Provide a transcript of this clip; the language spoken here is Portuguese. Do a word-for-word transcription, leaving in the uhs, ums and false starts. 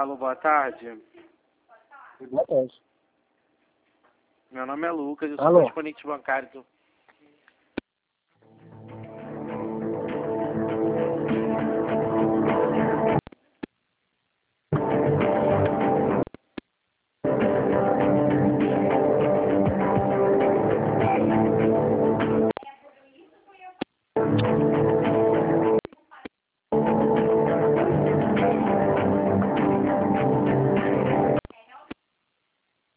Alô, boa tarde. Boa tarde. Meu nome é Lucas, eu sou Alô? correspondente bancário do